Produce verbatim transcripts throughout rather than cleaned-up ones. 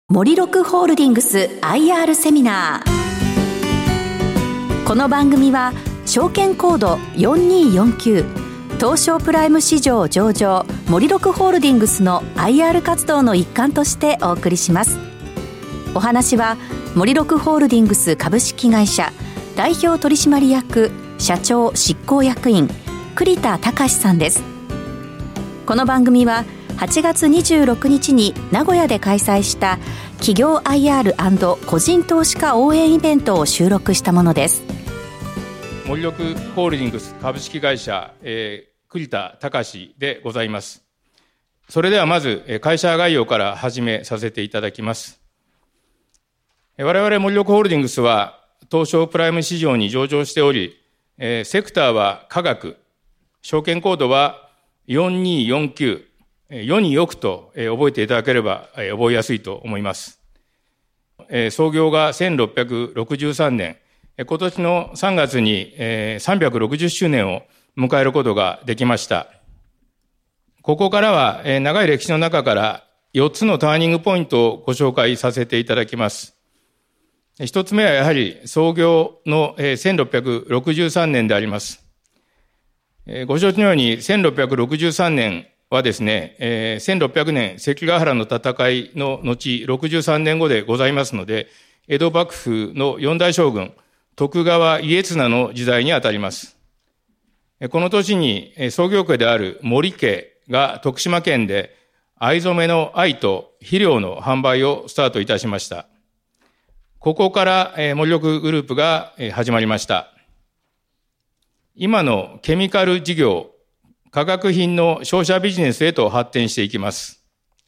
森六ホールディングス アイアール セミナー。この番組は証券コードよんにーよんきゅう東証プライム市場上場森六ホールディングスの アイアール 活動の一環としてお送りします。お話は森六ホールディングス株式会社代表取締役社長執行役員栗田隆さんです。この番組ははちがつにじゅうろくにちに名古屋で開催した企業 アイアール& 個人投資家応援イベントを収録したものです。 森六ホールディングス株式会社、えー、栗田隆でございます。それではまず会社概要から始めさせていただきます。我々森六ホールディングスは東証プライム市場に上場しており、えー、セクターは科学、証券コードはよんにーよんきゅう、世によくと覚えていただければ覚えやすいと思います。創業がせんろっぴゃくろくじゅうさんねん、今年のさんがつにさんびゃくろくじゅっしゅうねんを迎えることができました。ここからは長い歴史の中からよっつのターニングポイントをご紹介させていただきます。一つ目はやはり創業のせんろっぴゃくろくじゅうさんねんであります。ご承知のようにせんろっぴゃくろくじゅうさんねんはですね、えー、せんろっぴゃくねん関ヶ原の戦いの後ろくじゅうさんねんごでございますので、江戸幕府の四代将軍徳川家綱の時代にあたります。この年に創業家である森家が徳島県で藍染めの藍と肥料の販売をスタートいたしました。ここから森六グループが始まりました。今のケミカル事業、化学品の商社ビジネスへと発展していきます。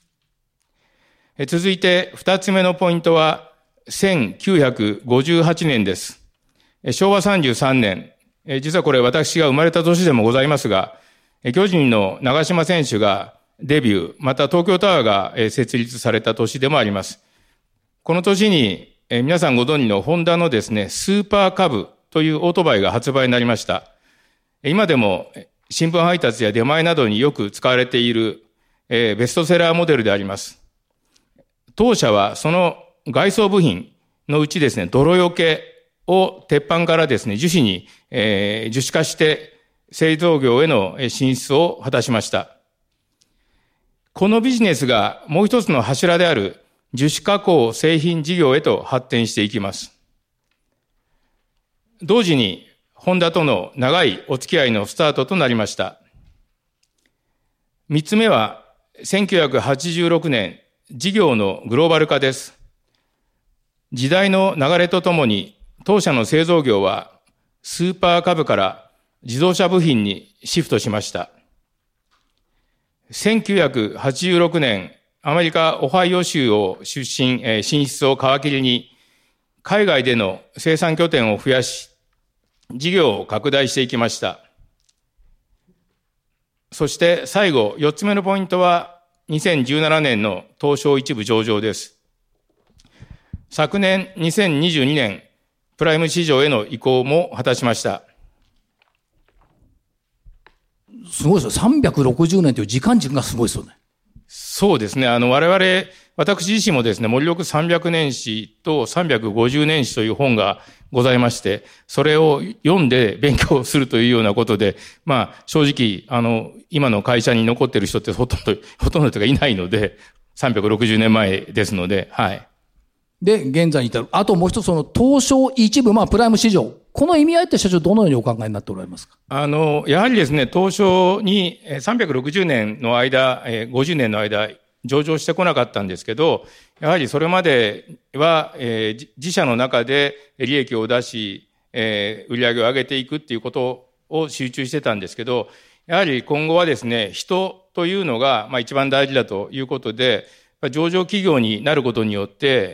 続いて二つ目のポイントはせんきゅうひゃくごじゅうはちねんです。しょうわさんじゅうさんねん、実はこれ私が生まれた年でもございますが、巨人の長嶋選手がデビュー、また東京タワーが設立された年でもあります。この年に皆さんご存知のホンダのですね、スーパーカブというオートバイが発売になりました。今でも新聞配達や出前などによく使われている、えー、ベストセラーモデルであります。当社はその外装部品のうちですね、泥よけを鉄板からですね、樹脂に、えー、樹脂化して製造業への進出を果たしました。このビジネスがもう一つの柱である樹脂加工製品事業へと発展していきます。同時にホンダとの長いお付き合いのスタートとなりました。三つ目はせんきゅうひゃくはちじゅうろくねん、事業のグローバル化です。時代の流れとともに当社の製造業はスーパーカブから自動車部品にシフトしました。せんきゅうひゃくはちじゅうろくねん、アメリカ・オハイオ州を出身、進出を皮切りに海外での生産拠点を増やし、事業を拡大していきました。そして最後、四つ目のポイントはにせんじゅうななねんの東証一部上場です。昨年にせんにじゅうにねん、プライム市場への移行も果たしました。 すごいですよ。さんびゃくろくじゅうねんという時間軸がすごいですよね。 そうですね。あの、我々、私自身もですね、森六さんびゃくねん史とさんびゃくごじゅうねん史という本がございまして、それを読んで勉強するというようなことで、まあ、正直、あの、今の会社に残っている人ってほとんど、ほとんどというかいないので、さんびゃくろくじゅうねんまえですので、はい。 で、現在に至る。あともう一つ、その、東証一部、まあ、プライム市場。この意味合いって社長、どのようにお考えになっておられますか？ あの、やはりですね、東証にさんびゃくろくじゅうねんの間、ごじゅうねんの間、上場してこなかったんですけど、やはりそれまでは、えー、自社の中で利益を出し、えー、売り上げを上げていくっていうことを集中してたんですけど、やはり今後はですね、人というのが、まあ、一番大事だということで、上場企業になることによって、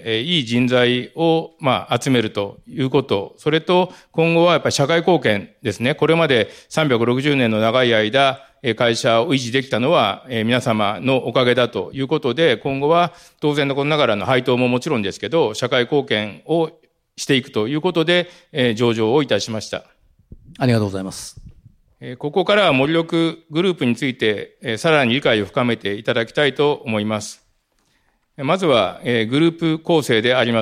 えー、いい人材を、まあ、集めるということ。それと、今後はやっぱり社会貢献ですね。これまでさんびゃくろくじゅうねんの長い間、会社を維持できたのは、えー、皆様のおかげだということで、今後は当然のことながらの配当ももちろんですけど、社会貢献をしていくということで、えー、上場をいたしました。 ありがとうございます。 えー、ここからは森六グループについて、えー、さらに理解を深めていただきたいと思います。 まずは、えー、グループ構成であります。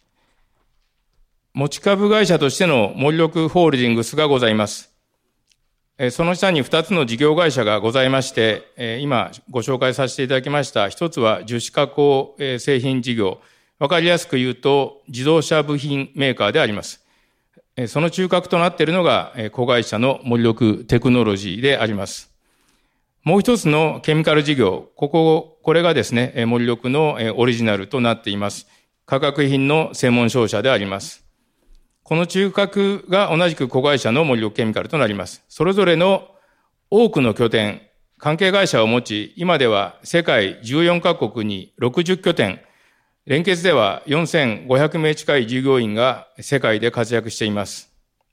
持ち株会社としての森緑ホールディングスがございます。その下にふたつの事業会社がございまして、今ご紹介させていただきました、一つは樹脂加工製品事業。わかりやすく言うと、自動車部品メーカーであります。その中核となっているのが、子会社の森緑テクノロジーであります。もう一つのケミカル事業、ここ、これがですね、森緑のオリジナルとなっています。化学品の専門商社であります。この中核が同じく子会社の森緑ケミカルとなります。それぞれの多くの拠点、関係会社を持ち、今では世界じゅうよんカ国にろくじゅっ拠点、連結ではよんせんごひゃくめい近い従業員が世界で活躍しています。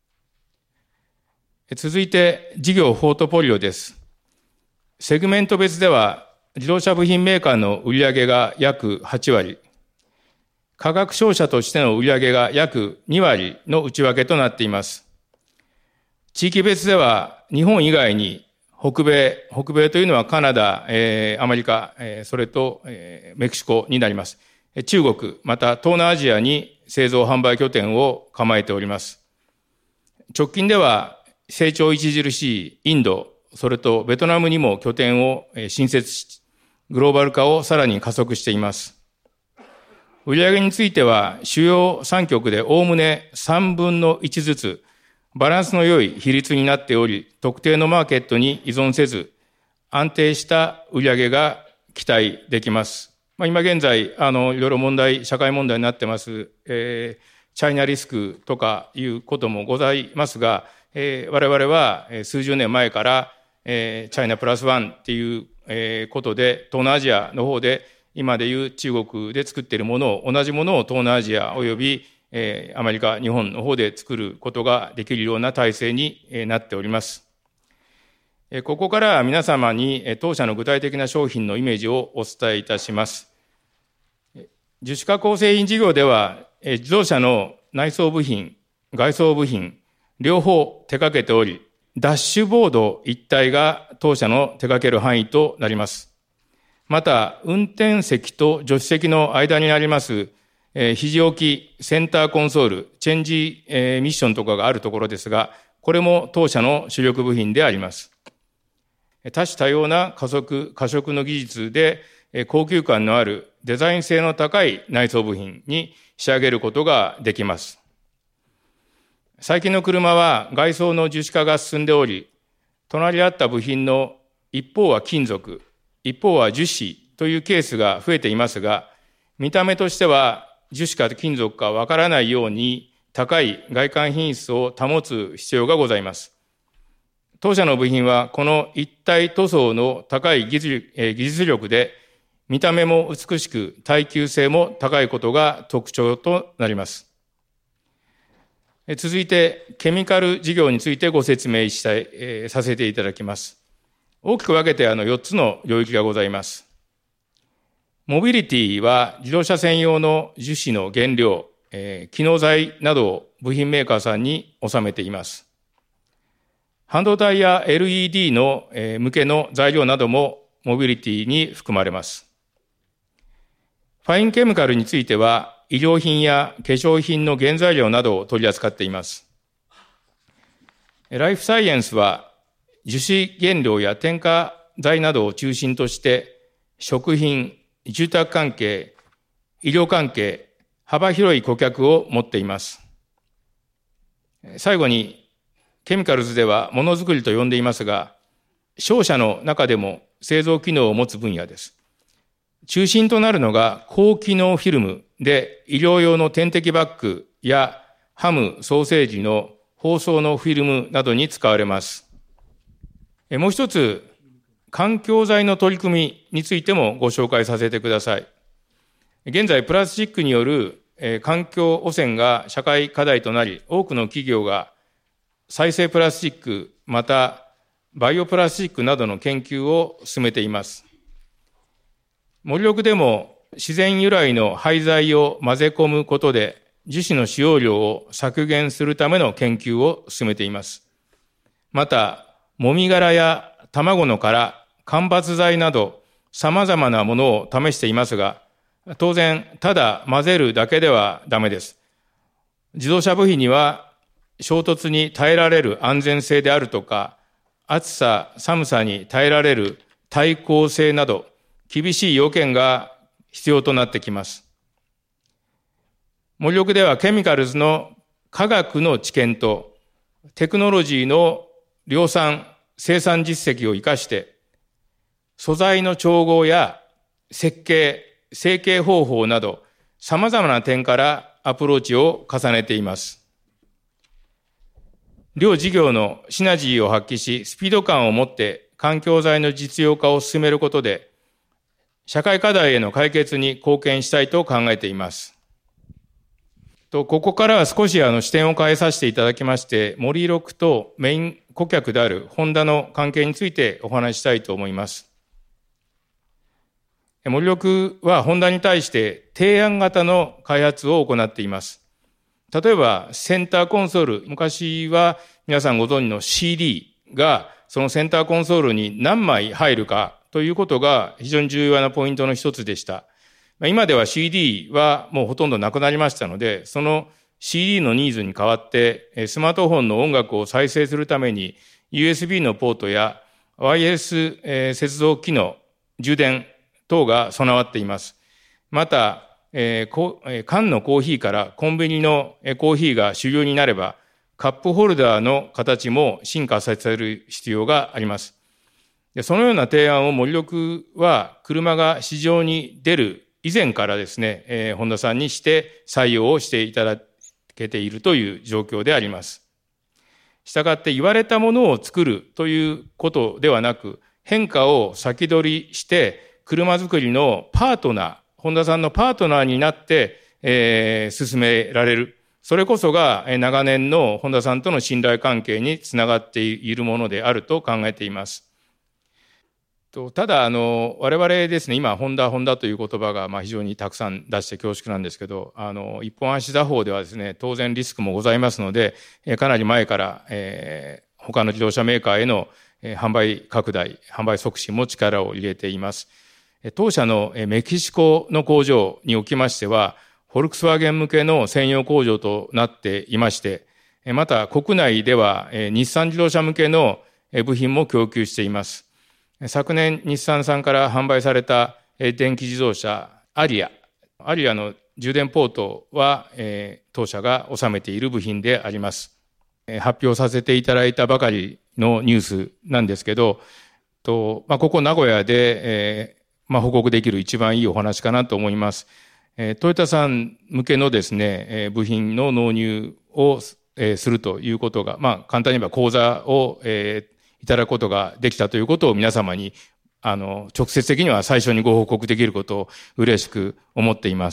続いて事業ポートフォリオです。セグメント別では自動車部品メーカーの売上が約はちわり、化学商社としての売上が約にわりの内訳となっています。地域別では日本以外に北米、北米というのはカナダ、えー、アメリカ、えー、それと、えー、メキシコになります。中国、また東南アジアに製造販売拠点を構えております。直近では成長著しいインド、それとベトナムにも拠点を新設し、グローバル化をさらに加速しています。売上については主要さん局でおおむねさんぶんのいちずつバランスの良い比率になっており、特定のマーケットに依存せず安定した売上が期待できます。まあ、今現在あのいろいろ問題、社会問題になってます、えー、チャイナリスクとかいうこともございますが、えー、我々は数十年前から、えー、チャイナプラスワンっていう、えー、ことで東南アジアの方で今でいう中国で作っているものを、同じものを東南アジアおよび、えー、アメリカ、日本の方で作ることができるような体制に、えー、なっております。えー、ここからは皆様に、えー、当社の具体的な商品のイメージをお伝えいたします。樹脂加工製品事業では、えー、自動車の内装部品、外装部品、両方手掛けており、ダッシュボード一体が当社の手掛ける範囲となります。また、運転席と助手席の間にあります、えー、肘置き、センターコンソール、チェンジ、えー、ミッションとかがあるところですが、これも当社の主力部品であります。多種多様な加速、加色の技術で、えー、高級感のあるデザイン性の高い内装部品に仕上げることができます。最近の車は外装の樹脂化が進んでおり、隣り合った部品の一方は金属、一方は樹脂というケースが増えていますが、見た目としては樹脂か金属かわからないように高い外観品質を保つ必要がございます。当社の部品はこの一体塗装の高い技術、えー、技術力で見た目も美しく耐久性も高いことが特徴となります。続いてケミカル事業についてご説明したい、えー、させていただきます。大きく分けてあのよっつの領域がございます。モビリティは自動車専用の樹脂の原料、えー、機能材などを部品メーカーさんに納めています。半導体や エルイーディー の、えー、向けの材料などもモビリティに含まれます。ファインケミカルについては医療品や化粧品の原材料などを取り扱っています。ライフサイエンスは樹脂原料や添加剤などを中心として食品、住宅関係、医療関係、幅広い顧客を持っています。最後にケミカルズではものづくりと呼んでいますが、商社の中でも製造機能を持つ分野です。中心となるのが高機能フィルムで医療用の点滴バッグやハム、ソーセージの包装のフィルムなどに使われます。もう一つ、環境材の取り組みについてもご紹介させてください。現在、プラスチックによる環境汚染が社会課題となり、多くの企業が再生プラスチック、またバイオプラスチックなどの研究を進めています。森緑でも自然由来の廃材を混ぜ込むことで樹脂の使用量を削減するための研究を進めています。また、もみ殻や卵の殻、間伐材など様々なものを試していますが、 当然、ただ混ぜるだけではダメです。自動車部品には衝突に耐えられる安全性であるとか、暑さ、寒さに耐えられる耐候性など、厳しい要件が必要となってきます。モリロクではケミカルズの科学の知見とテクノロジーの量産、生産実績を生かして、素材の調合や設計、成形方法など様々な点からアプローチを重ねています。両事業のシナジーを発揮し、スピード感を持って環境材の実用化を進めることで、社会課題への解決に貢献したいと考えています。とここからは少しあの視点を変えさせていただきまして、モリロクとメイン顧客であるホンダの関係についてお話ししたいと思います。モリロクはホンダに対して提案型の開発を行っています。例えばセンターコンソール、昔は皆さんご存知の シーディー がそのセンターコンソールに何枚入るかということが非常に重要なポイントの一つでした。今では シーディー はもうほとんどなくなりましたので、その シーディー のニーズに代わってスマートフォンの音楽を再生するために ユーエスビー のポートやワイヤレス接続機能、充電等が備わっています。また、えー、缶のコーヒーからコンビニのコーヒーが主流になれば、カップホルダーの形も進化させる必要があります。でそのような提案をモリロクは車が市場に出る以前からですね、えー、ホンダさんにして採用をしていただけているという状況であります。したがって言われたものを作るということではなく、変化を先取りして車作りのパートナー、ホンダさんのパートナーになって、えー、進められる。それこそが長年のホンダさんとの信頼関係につながっているものであると考えています。ただ、あの、我々ですね、今、ホンダ、ホンダという言葉がまあ非常にたくさん出して恐縮なんですけど、あの、一本足打法ではですね、当然リスクもございますので、かなり前から、えー、他の自動車メーカーへの販売拡大、販売促進も力を入れています。当社のメキシコの工場におきましては、フォルクスワーゲン向けの専用工場となっていまして、また国内では日産自動車向けの部品も供給しています。昨年日産さんから販売された電気自動車アリア、アリアの充電ポートは当社が収めている部品であります。発表させていただいたばかりのニュースなんですけど、とまあ、ここ名古屋で、えーまあ、報告できる一番いいお話かなと思います。えー、トヨタさん向けのですね、えー、部品の納入を、えー、するということが、まあ、簡単に言えば講座を、えー、いただくことができたということを皆様に、あの、直接的には最初にご報告できることを嬉しく思っています。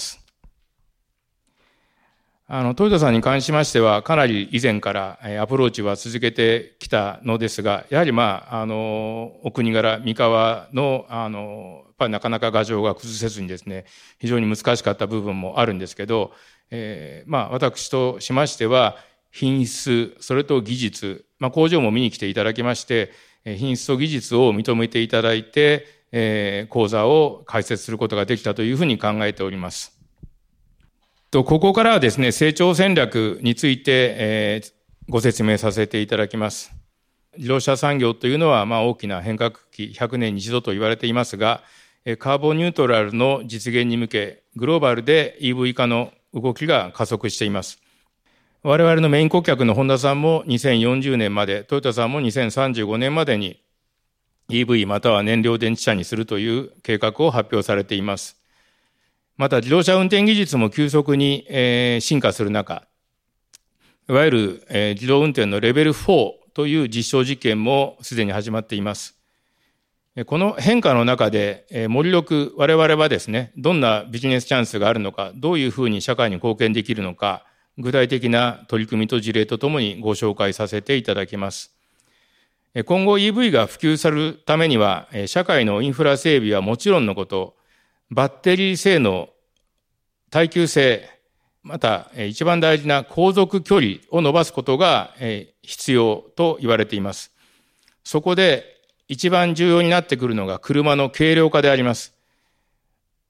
あの、トヨタさんに関しましては、かなり以前からアプローチは続けてきたのですが、やはりまあ、あの、お国柄、三河の、あの、やっぱりなかなか牙城が崩せずにですね、非常に難しかった部分もあるんですけど、えー、まあ、私としましては、品質、それと技術、まあ、工場も見に来ていただきまして、品質と技術を認めていただいて、えー、講座を開設することができたというふうに考えております。と、ここからはですね、成長戦略について、えー、ご説明させていただきます。自動車産業というのは、まあ、大きな変革期、ひゃくねんに一度と言われていますが、カーボンニュートラルの実現に向け、グローバルで イーブイ 化の動きが加速しています。我々のメイン顧客のホンダさんもにせんよんじゅうねんまで、トヨタさんもにせんさんじゅうごねんまでに イーブイ または燃料電池車にするという計画を発表されています。また自動車運転技術も急速に、えー、進化する中、いわゆる、えー、自動運転のレベルフォーという実証実験もすでに始まっています。この変化の中で、えー、モリロク、我々はですね、どんなビジネスチャンスがあるのか、どういうふうに社会に貢献できるのか、具体的な取り組みと事例とともにご紹介させていただきます。今後 イーブイ が普及されるためには、社会のインフラ整備はもちろんのこと、バッテリー性能、耐久性、また一番大事な航続距離を伸ばすことが必要と言われています。そこで一番重要になってくるのが車の軽量化であります。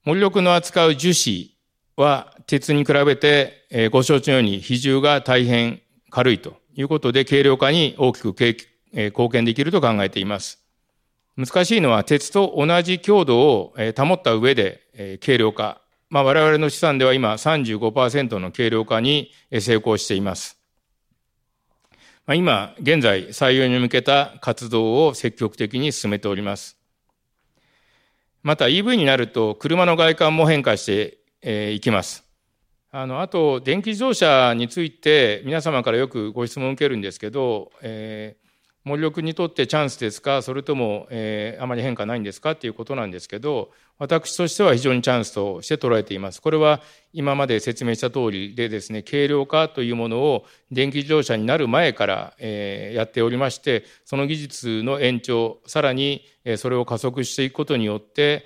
森緑の扱う樹脂は鉄に比べて、えー、ご承知のように比重が大変軽いということで、軽量化に大きく、えー、貢献できると考えています。難しいのは鉄と同じ強度を、えー、保った上で、えー、軽量化。まあ、我々の試算では今 さんじゅうごパーセント の軽量化に成功しています。まあ、今、現在採用に向けた活動を積極的に進めております。また イーブイ になると車の外観も変化してえー、いきます。あの、あと、電気自動車について皆様からよくご質問を受けるんですけど、えー、森緑にとってチャンスですか、それとも、えー、あまり変化ないんですかっていうことなんですけど、私としては非常にチャンスとして捉えています。これは今まで説明した通りでですね、軽量化というものを電気自動車になる前から、えー、やっておりまして、その技術の延長、さらに、えー、それを加速していくことによって、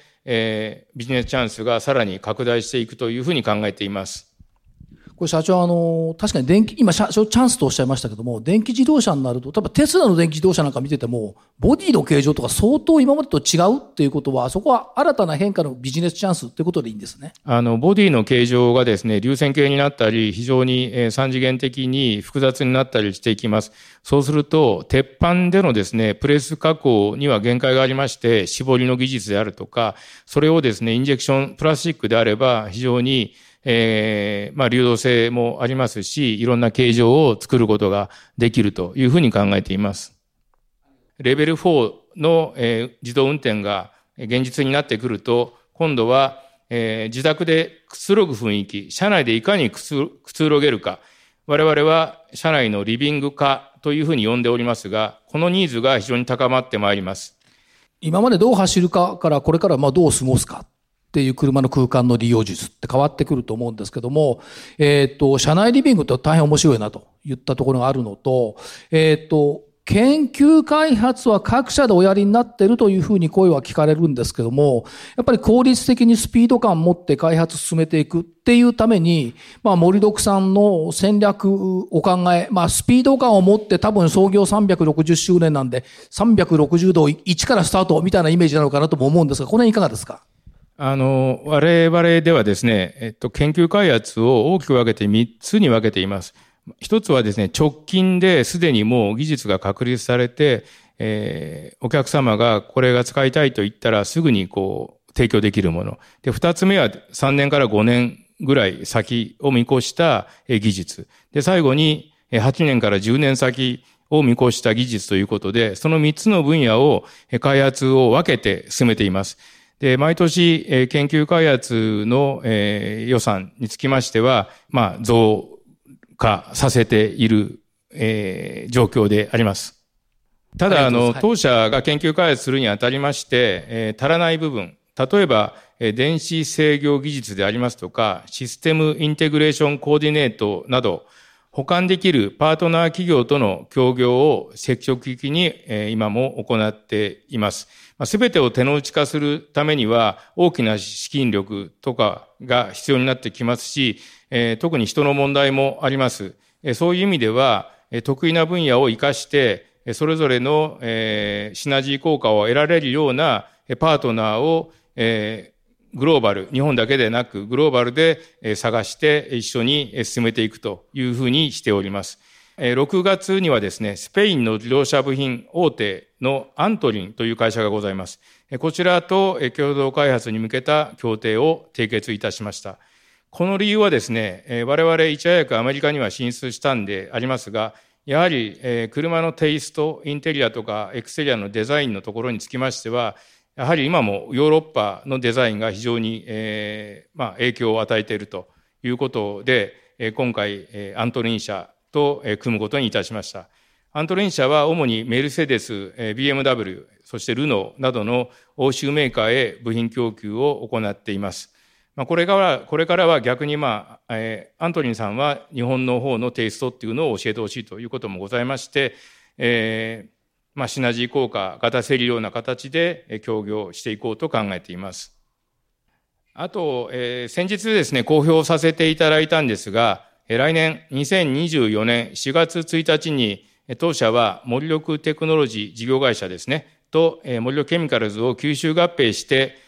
えー、ビジネスチャンスがさらに拡大していくというふうに考えています。 これ社長、あの、確かに電気、今社長チャンスとおっしゃいましたけども、電気自動車になると、例えばテスラの電気自動車なんか見てても、ボディの形状とか相当今までと違うっていうことは、そこは新たな変化のビジネスチャンスってことでいいんですね。 あの、ボディの形状がですね、流線形になったり、非常に、えー、三次元的に複雑になったりしていきます。そうすると、鉄板でのですね、プレス加工には限界がありまして、絞りの技術であるとか、それをですね、インジェクション、プラスチックであれば、非常にえー、まあ、流動性もありますし、いろんな形状を作ることができるというふうに考えています。レベルフォーの、えー、自動運転が現実になってくると、今度は、えー、自宅でくつろぐ雰囲気、車内でいかにくつ、くつろげるか、我々は車内のリビング化というふうに呼んでおりますが、このニーズが非常に高まってまいります。 今までどう走るかからこれからまあどう過ごすか。っていう車の空間の利用術って変わってくると思うんですけども、えっと、車内リビングって大変面白いなと言ったところがあるのと、えっと、研究開発は各社でおやりになっているというふうに声は聞かれるんですけども、やっぱり効率的にスピード感を持って開発進めていくっていうために、まあ、森緑さんの戦略お考え、まあ、スピード感を持って多分創業さんびゃくろくじゅっしゅうねんなんで、さんびゃくろくじゅうどいちからスタートみたいなイメージなのかなとも思うんですが、この辺いかがですか？ あの、我々ではですね、えっと、研究開発を大きく分けてみっつに分けています。一つはですね、直近ですでにもう技術が確立されて、えー、お客様がこれが使いたいと言ったらすぐにこう、提供できるもの。で、二つ目はさんねんからごねんぐらい先を見越した技術。で、最後にはちねんからじゅうねん先を見越した技術ということで、そのみっつの分野を開発を分けて進めています。で、毎年、えー、研究開発の、えー、予算につきましては、まあ、増加させている、えー、状況であります。ただ、あの、当社が研究開発するにあたりまして、えー、足らない部分、例えば、えー、電子制御技術でありますとか、システムインテグレーションコーディネートなど、補完できるパートナー企業との協業を積極的に、えー、今も行っています。すべてを手の内化するためには大きな資金力とかが必要になってきますし、えー、特に人の問題もあります。えー、そういう意味では、えー、得意な分野を生かして、それぞれの、えー、シナジー効果を得られるようなパートナーを、えー、グローバル、日本だけでなくグローバルで探して一緒に進めていくというふうにしております。ろくがつにはですね、スペインの自動車部品大手のアントリンという会社がございます。こちらと共同開発に向けた協定を締結いたしました。この理由はですね、我々いち早くアメリカには進出したんでありますが、やはり車のテイスト、インテリアとかエクステリアのデザインのところにつきましては、やはり今もヨーロッパのデザインが非常に、えーまあ、影響を与えているということで、今回アントリン社と組むことにいたしました。アントリン社は主にメルセデス、ビーエムダブリュー、そしてルノーなどの欧州メーカーへ部品供給を行っています。まあ、これから、これからは逆にまあ、えー、アントリンさんは日本の方のテイストっていうのを教えてほしいということもございまして、えー、まあ、シナジー効果が出せるような形で協業していこうと考えています。あと、えー、先日ですね、公表させていただいたんですが、来年にせんにじゅうよねんしがつついたちに当社は森緑テクノロジー事業会社ですねと森緑ケミカルズを吸収合併して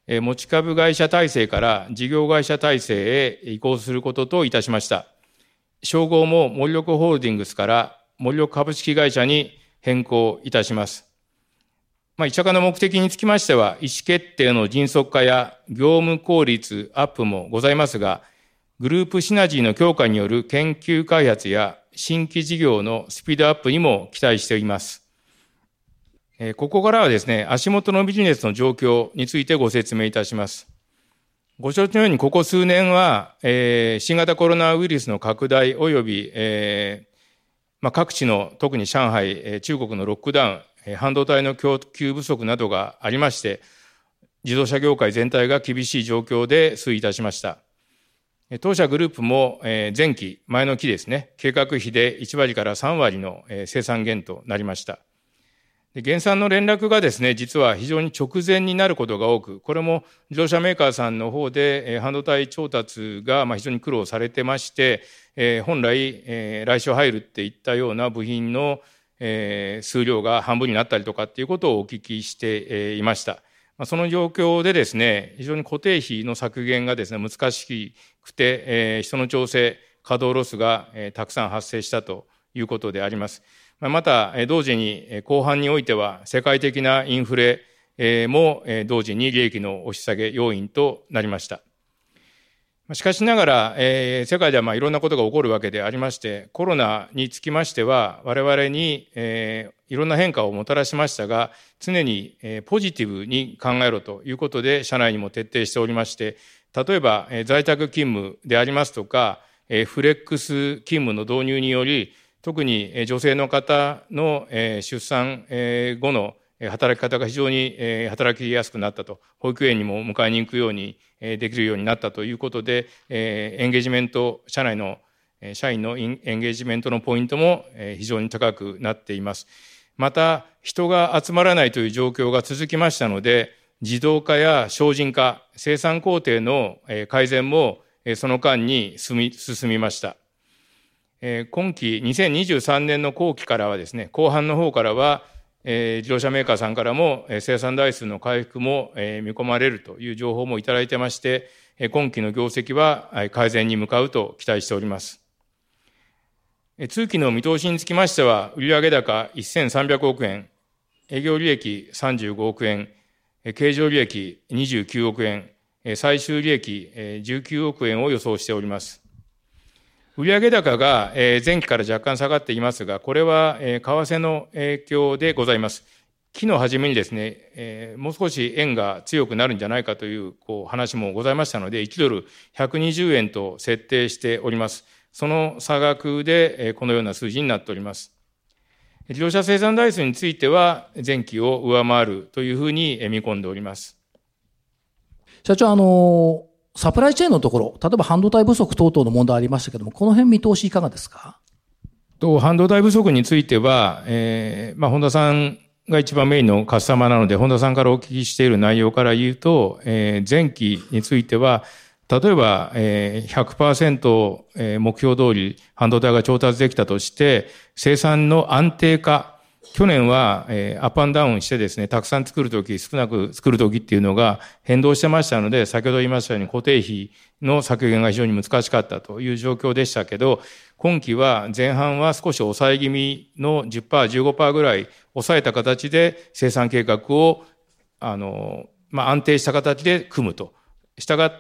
持ち株会社体制から事業会社体制へ移行することといたしました。称号も森力ホールディングスから森力株式会社に変更いたします。まあ、一社化の目的につきましては、意思決定の迅速化や業務効率アップもございますが、グループシナジーの強化による研究開発や新規事業のスピードアップにも期待しています。ここからはですね、足元のビジネスの状況についてご説明いたします。ご承知のように、ここ数年は、えー、新型コロナウイルスの拡大及び、えーまあ、各地の特に上海、中国のロックダウン、半導体の供給不足などがありまして、自動車業界全体が厳しい状況で推移いたしました。当社グループも前期、前の期ですね、計画費でいち割からさん割の生産減となりました。減産の連絡がですね、実は非常に直前になることが多く、これも自動車メーカーさんの方で半導体調達が非常に苦労されてまして、本来来週入るっていったような部品のえー、数量が半分になったりとかっていうことをお聞きして、えー、いました。まあ、その状況でですね、非常に固定費の削減がですね、難しくて、えー、人の調整、稼働ロスが、えー、たくさん発生したということであります。まあ、また、えー、同時に、えー、後半においては世界的なインフレ、えー、も、えー、同時に利益の押し下げ要因となりました。しかしながら、えー、世界ではまあいろんなことが起こるわけでありまして、コロナにつきましては、我々に、えー、いろんな変化をもたらしましたが、常に、えー、ポジティブに考えろということで、社内にも徹底しておりまして、例えば、えー、在宅勤務でありますとか、えー、フレックス勤務の導入により、特に、えー、女性の方の、えー、出産、えー、後の働き方が非常に働きやすくなったと、保育園にも迎えに行くようにできるようになったということで、エンゲージメント、社内の社員のエンゲージメントのポイントも非常に高くなっています。また、人が集まらないという状況が続きましたので、自動化や精進化、生産工程の改善もその間に進み、進みました。今期にせんにじゅうさんねんの後期からはですね、後半の方からは、えー、自動車メーカーさんからも、えー、生産台数の回復も、えー、見込まれるという情報もいただいてまして、えー、今期の業績は、えー、改善に向かうと期待しております。えー、通期の見通しにつきましては、売上高せんさんびゃくおくえん、営業利益さんじゅうごおくえん、えー、経常利益にじゅうきゅうおくえん、えー、最終利益、えー、じゅうきゅうおくえんを予想しております。売上高が前期から若干下がっていますが、これは為替の影響でございます。期の初めにですね、もう少し円が強くなるんじゃないかというこう話もございましたので、いちドルひゃくにじゅうえんと設定しております。その差額でこのような数字になっております。自動車生産台数については前期を上回るというふうに見込んでおります。 社長、あのーサプライチェーンのところ、例えば半導体不足等々の問題ありましたけども、この辺見通しいかがですか？ と半導体不足については、えーまあ、本田さんが一番メインのカスタマーなので、本田さんからお聞きしている内容から言うと、えー、前期については、例えば、えー、ひゃくパーセント 目標通り半導体が調達できたとして、生産の安定化、去年は、えー、アップアンダウンしてですね、たくさん作るとき、少なく作るときっていうのが変動してましたので、先ほど言いましたように固定費の削減が非常に難しかったという状況でしたけど、今期は前半は少し抑え気味の じゅっパーセント、じゅうごパーセント ぐらい抑えた形で生産計画を、あの、まあ、安定した形で組むと。したがって、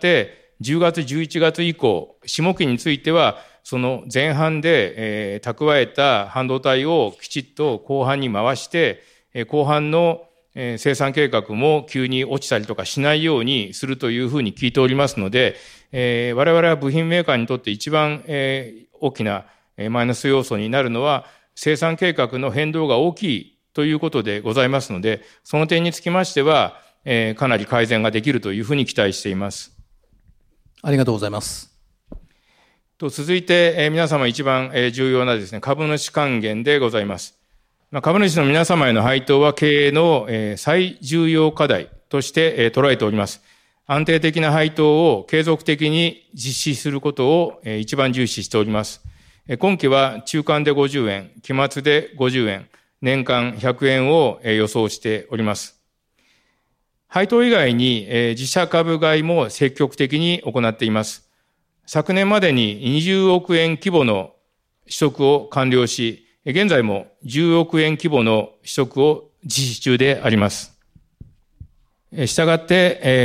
じゅうがつ、じゅういちがつ以降、下期については、その前半で、えー、蓄えた半導体をきちっと後半に回して、えー、後半の、えー、生産計画も急に落ちたりとかしないようにするというふうに聞いておりますので、えー、我々は部品メーカーにとって一番、えー、大きなマイナス要素になるのは、生産計画の変動が大きいということでございますので、その点につきましては、えー、かなり改善ができるというふうに期待しています。 ありがとうございます。 と続いて、えー、皆様一番、えー、重要なですね、株主還元でございます。まあ、株主の皆様への配当は経営の、えー、最重要課題として、えー、捉えております。安定的な配当を継続的に実施することを、えー、一番重視しております。えー、今期は中間でごじゅうえん、期末でごじゅうえん、年間ひゃくえんを、えー、予想しております。 配当以外に、えー、自社株買いも積極的に行っています。昨年までににじゅうおくえん規模の取得を完了し、現在もじゅうおくえん規模の取得を実施中であります。したがって、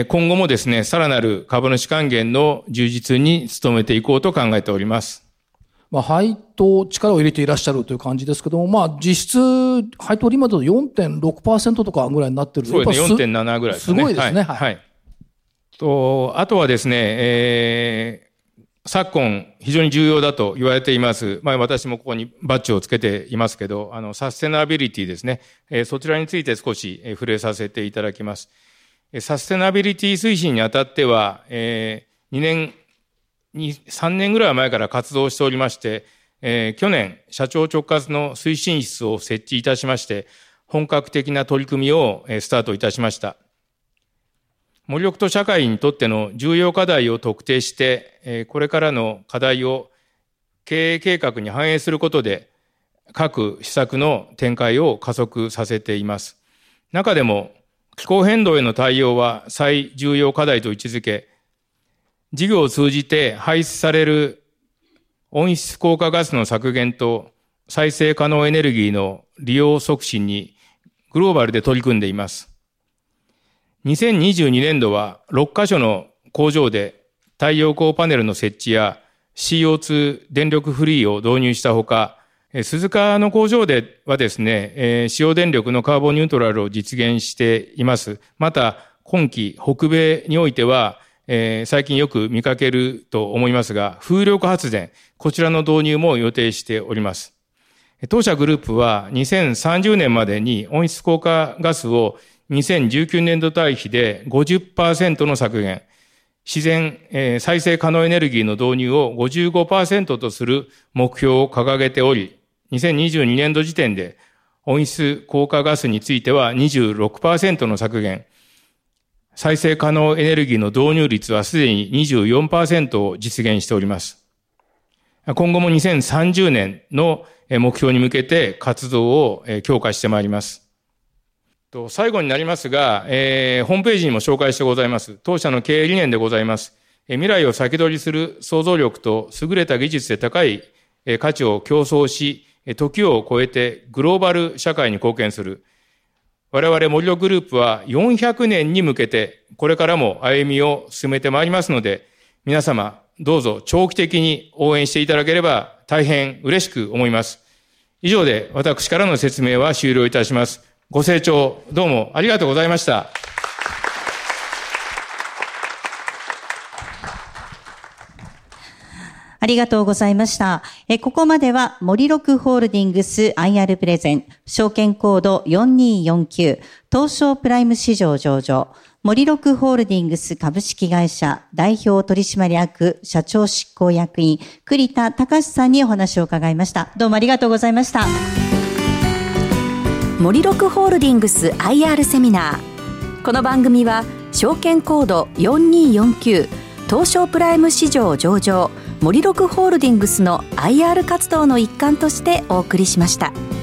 今後もですね、さらなる株主還元の充実に努めていこうと考えております。 まあ、配当、力を入れていらっしゃるという感じですけども、まあ、実質、配当利今だと よんてんろくパーセント とかぐらいになってる。 そうですね、よんてんなな ぐらいですね。 すごいですね。はい。 はい。と、あとはですね、えー、昨今、非常に重要だと言われています。まあ、私もここにバッジをつけていますけど、あの、サステナビリティですね。えー、そちらについて少し触れさせていただきます。サステナビリティ推進にあたっては、えー、にねん、に、さんねんぐらい前から活動しておりまして、えー、去年、社長直轄の推進室を設置いたしまして、本格的な取り組みをスタートいたしました。森緑と社会にとっての重要課題を特定して、えー、これからの課題を経営計画に反映することで、各施策の展開を加速させています。中でも、気候変動への対応は最重要課題と位置づけ、事業を通じて排出される温室効果ガスの削減と再生可能エネルギーの利用促進にグローバルで取り組んでいます。にせんにじゅうにねんどはろっかしょの工場で太陽光パネルの設置や シーオーツー 電力フリーを導入したほか、鈴鹿の工場ではですね、えー、使用電力のカーボンニュートラルを実現しています。また、今期北米においては、えー、最近よく見かけると思いますが、風力発電、こちらの導入も予定しております。当社グループはにせんさんじゅうねんまでに温室効果ガスをにせんじゅうきゅうねんど対比で ごじゅっパーセント の削減、自然、えー、再生可能エネルギーの導入を ごじゅうごパーセント とする目標を掲げており、にせんにじゅうにねんど時点で温室効果ガスについては にじゅうろくパーセント の削減、再生可能エネルギーの導入率はすでに にじゅうよんパーセント を実現しております。今後もにせんさんじゅうねんの目標に向けて活動を強化してまいります。最後になりますが、えー、ホームページにも紹介してございます。当社の経営理念でございます。未来を先取りする創造力と優れた技術で高い価値を競争し、時を超えてグローバル社会に貢献する。我々森緑グループはよんひゃくねんに向けてこれからも歩みを進めてまいりますので、皆様どうぞ長期的に応援していただければ大変嬉しく思います。以上で私からの説明は終了いたします。ご清聴どうもありがとうございました。 ありがとうございました。え、ここまでは森緑ホールディングス アイアール プレゼン、証券コードよんにーよんきゅう、東証プライム市場上場、森緑ホールディングス株式会社代表取締役社長執行役員、栗田隆さんにお話を伺いました。どうもありがとうございました。 森緑ホールディングス アイアール セミナー。この番組は証券コードよんにーよんきゅう、東証プライム市場上場、森緑ホールディングスの アイアール 活動の一環としてお送りしました。